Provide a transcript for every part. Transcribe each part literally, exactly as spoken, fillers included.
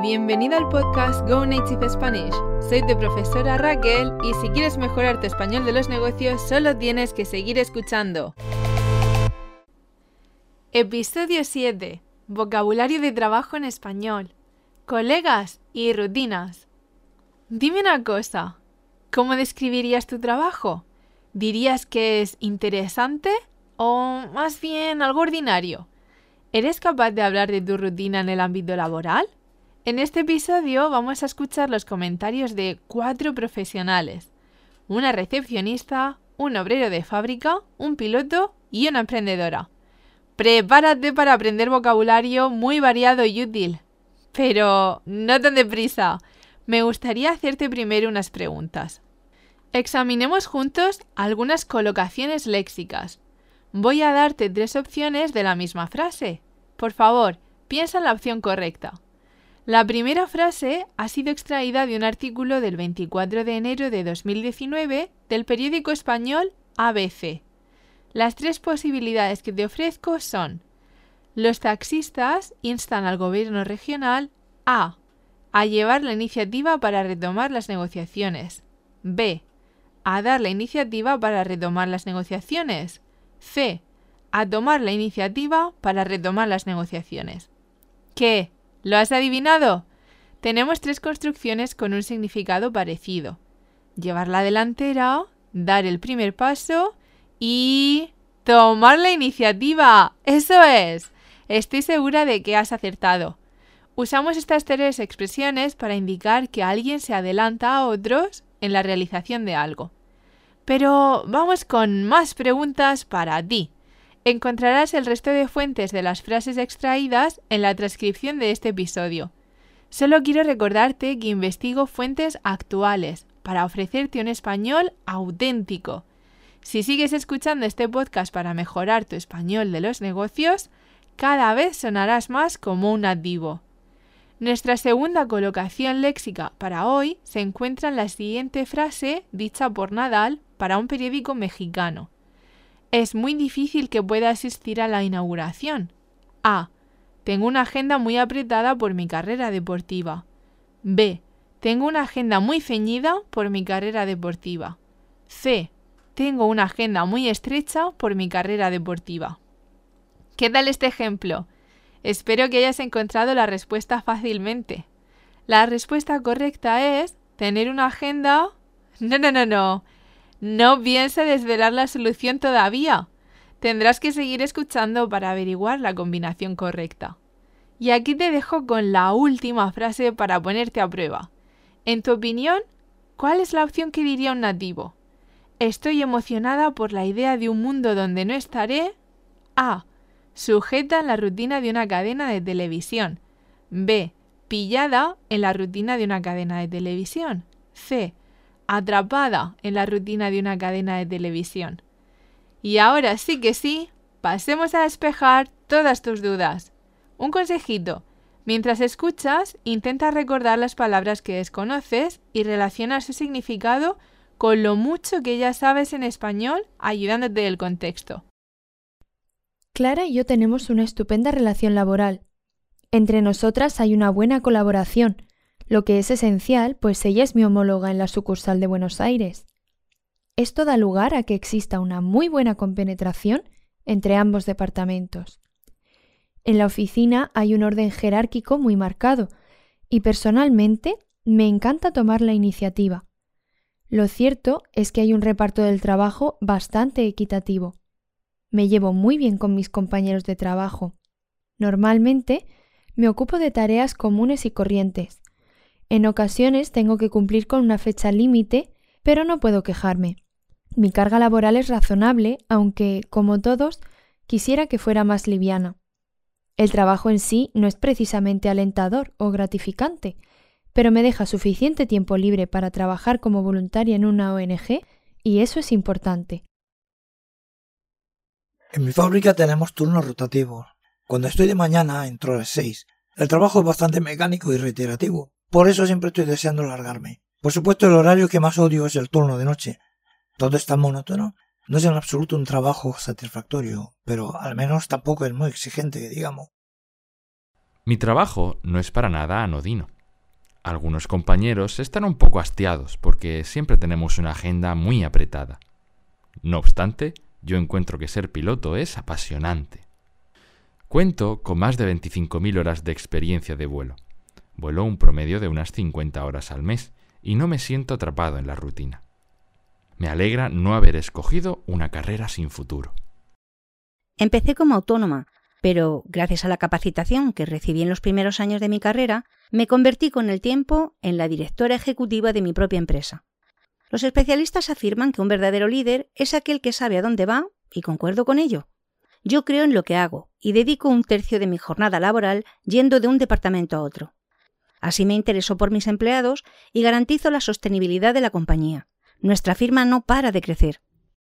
bienvenido al podcast Go Native Spanish. Soy tu profesora Raquel y si quieres mejorar tu español de los negocios, solo tienes que seguir escuchando. Episodio siete. Vocabulario de trabajo en español. Colegas y rutinas. Dime una cosa. ¿Cómo describirías tu trabajo? ¿Dirías que es interesante o más bien algo ordinario? ¿Eres capaz de hablar de tu rutina en el ámbito laboral? En este episodio vamos a escuchar los comentarios de cuatro profesionales. Una recepcionista, un obrero de fábrica, un piloto y una emprendedora. Prepárate para aprender vocabulario muy variado y útil. Pero no tan deprisa. Me gustaría hacerte primero unas preguntas. Examinemos juntos algunas colocaciones léxicas. Voy a darte tres opciones de la misma frase. Por favor, piensa en la opción correcta. La primera frase ha sido extraída de un artículo del veinticuatro de enero de dos mil diecinueve del periódico español A B C. Las tres posibilidades que te ofrezco son: los taxistas instan al gobierno regional a. a llevar la iniciativa para retomar las negociaciones. B. a dar la iniciativa para retomar las negociaciones. C. a tomar la iniciativa para retomar las negociaciones. ¿Qué? ¿Lo has adivinado? Tenemos tres construcciones con un significado parecido. Llevar la delantera, dar el primer paso y tomar la iniciativa. ¡Eso es! Estoy segura de que has acertado. Usamos estas tres expresiones para indicar que alguien se adelanta a otros en la realización de algo. Pero vamos con más preguntas para ti. Encontrarás el resto de fuentes de las frases extraídas en la transcripción de este episodio. Solo quiero recordarte que investigo fuentes actuales para ofrecerte un español auténtico. Si sigues escuchando este podcast para mejorar tu español de los negocios, cada vez sonarás más como un nativo. Nuestra segunda colocación léxica para hoy se encuentra en la siguiente frase dicha por Nadal para un periódico mexicano. Es muy difícil que pueda asistir a la inauguración. A. Tengo una agenda muy apretada por mi carrera deportiva. B. Tengo una agenda muy ceñida por mi carrera deportiva. C. Tengo una agenda muy estrecha por mi carrera deportiva. ¿Qué tal este ejemplo? Espero que hayas encontrado la respuesta fácilmente. La respuesta correcta es tener una agenda... No, no, no, no. No piense desvelar la solución todavía. Tendrás que seguir escuchando para averiguar la combinación correcta. Y aquí te dejo con la última frase para ponerte a prueba. En tu opinión, ¿cuál es la opción que diría un nativo? Estoy emocionada por la idea de un mundo donde no estaré... A. Sujeta en la rutina de una cadena de televisión. B. Pillada en la rutina de una cadena de televisión. C. Atrapada en la rutina de una cadena de televisión. Y ahora sí que sí, pasemos a despejar todas tus dudas. Un consejito. Mientras escuchas, intenta recordar las palabras que desconoces y relacionar su significado con lo mucho que ya sabes en español, ayudándote del contexto. Clara y yo tenemos una estupenda relación laboral. Entre nosotras hay una buena colaboración, lo que es esencial, pues ella es mi homóloga en la sucursal de Buenos Aires. Esto da lugar a que exista una muy buena compenetración entre ambos departamentos. En la oficina hay un orden jerárquico muy marcado y personalmente me encanta tomar la iniciativa. Lo cierto es que hay un reparto del trabajo bastante equitativo. Me llevo muy bien con mis compañeros de trabajo. Normalmente me ocupo de tareas comunes y corrientes. En ocasiones tengo que cumplir con una fecha límite, pero no puedo quejarme. Mi carga laboral es razonable, aunque, como todos, quisiera que fuera más liviana. El trabajo en sí no es precisamente alentador o gratificante, pero me deja suficiente tiempo libre para trabajar como voluntaria en una O N G y eso es importante. En mi fábrica tenemos turnos rotativos. Cuando estoy de mañana entro a las seis. El trabajo es bastante mecánico y reiterativo. Por eso siempre estoy deseando largarme. Por supuesto, el horario que más odio es el turno de noche. Todo es tan monótono. No es en absoluto un trabajo satisfactorio, pero al menos tampoco es muy exigente, que digamos. Mi trabajo no es para nada anodino. Algunos compañeros están un poco hastiados porque siempre tenemos una agenda muy apretada. No obstante, yo encuentro que ser piloto es apasionante. Cuento con más de veinticinco mil horas de experiencia de vuelo. Vuelo un promedio de unas cincuenta horas al mes y no me siento atrapado en la rutina. Me alegra no haber escogido una carrera sin futuro. Empecé como autónoma, pero gracias a la capacitación que recibí en los primeros años de mi carrera, me convertí con el tiempo en la directora ejecutiva de mi propia empresa. Los especialistas afirman que un verdadero líder es aquel que sabe a dónde va, y concuerdo con ello. Yo creo en lo que hago y dedico un tercio de mi jornada laboral yendo de un departamento a otro. Así me intereso por mis empleados y garantizo la sostenibilidad de la compañía. Nuestra firma no para de crecer.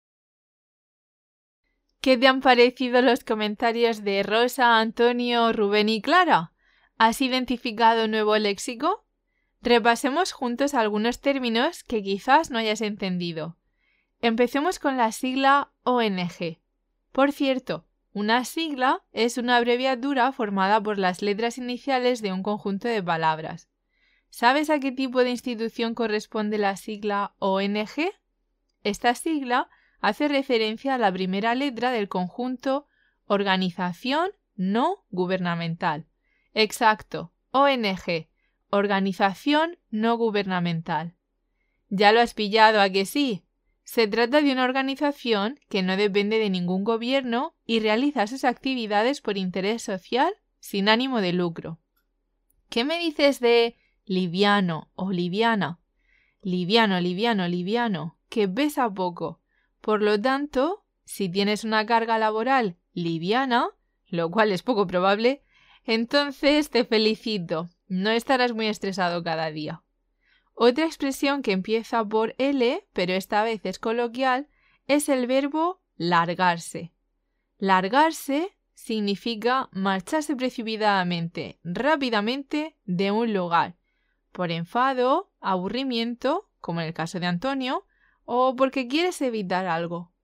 ¿Qué te han parecido los comentarios de Rosa, Antonio, Rubén y Clara? ¿Has identificado un nuevo léxico? Repasemos juntos algunos términos que quizás no hayas entendido. Empecemos con la sigla O N G. Por cierto, una sigla es una abreviatura formada por las letras iniciales de un conjunto de palabras. ¿Sabes a qué tipo de institución corresponde la sigla O N G? Esta sigla hace referencia a la primera letra del conjunto Organización No Gubernamental. Exacto, O N G, Organización No Gubernamental. ¿Ya lo has pillado, a que sí? Se trata de una organización que no depende de ningún gobierno y realiza sus actividades por interés social sin ánimo de lucro. ¿Qué me dices de liviano o liviana? Liviano, liviano, liviano, que pesa poco. Por lo tanto, si tienes una carga laboral liviana, lo cual es poco probable, entonces te felicito, no estarás muy estresado cada día. Otra expresión que empieza por L, pero esta vez es coloquial, es el verbo largarse. Largarse significa marcharse precipitadamente, rápidamente, de un lugar, por enfado, aburrimiento, como en el caso de Antonio, o porque quieres evitar algo.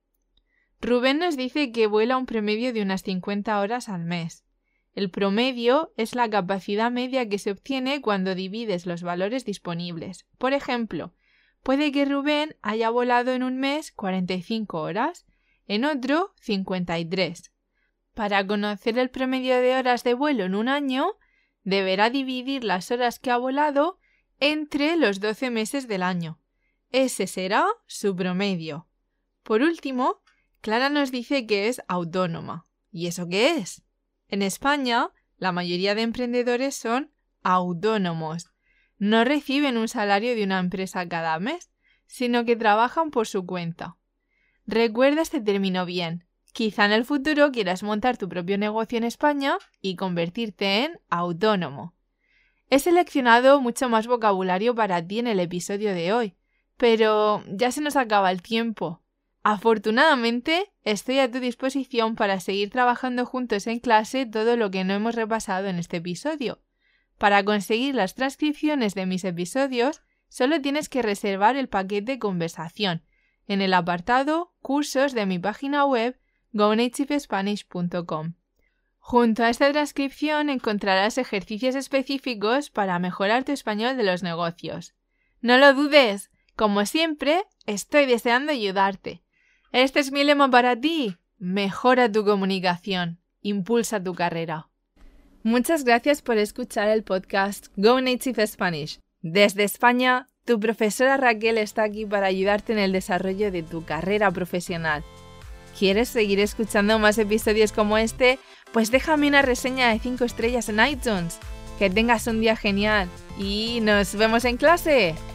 Rubén nos dice que vuela un promedio de unas cincuenta horas al mes. El promedio es la capacidad media que se obtiene cuando divides los valores disponibles. Por ejemplo, puede que Rubén haya volado en un mes cuarenta y cinco horas, en otro cincuenta y tres. Para conocer el promedio de horas de vuelo en un año, deberá dividir las horas que ha volado entre los doce meses del año. Ese será su promedio. Por último, Clara nos dice que es autónoma. ¿Y eso qué es? En España, la mayoría de emprendedores son autónomos. No reciben un salario de una empresa cada mes, sino que trabajan por su cuenta. Recuerda este término bien. Quizá en el futuro quieras montar tu propio negocio en España y convertirte en autónomo. He seleccionado mucho más vocabulario para ti en el episodio de hoy, pero ya se nos acaba el tiempo. Afortunadamente, estoy a tu disposición para seguir trabajando juntos en clase todo lo que no hemos repasado en este episodio. Para conseguir las transcripciones de mis episodios, solo tienes que reservar el paquete Conversación en el apartado Cursos de mi página web go native spanish punto com. Junto a esta transcripción encontrarás ejercicios específicos para mejorar tu español de los negocios. ¡No lo dudes! Como siempre, estoy deseando ayudarte. Este es mi lema para ti. Mejora tu comunicación. Impulsa tu carrera. Muchas gracias por escuchar el podcast Go Native Spanish. Desde España, tu profesora Raquel está aquí para ayudarte en el desarrollo de tu carrera profesional. ¿Quieres seguir escuchando más episodios como este? Pues déjame una reseña de cinco estrellas en iTunes. Que tengas un día genial y nos vemos en clase.